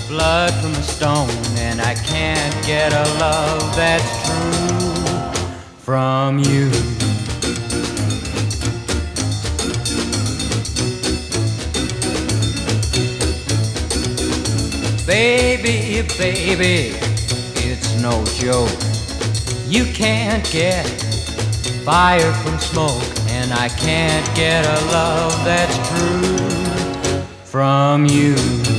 blood from a stone, and I can't get a love that's true from you. Baby, baby, it's no joke. You can't get fire from smoke, and I can't get a love that's true from you.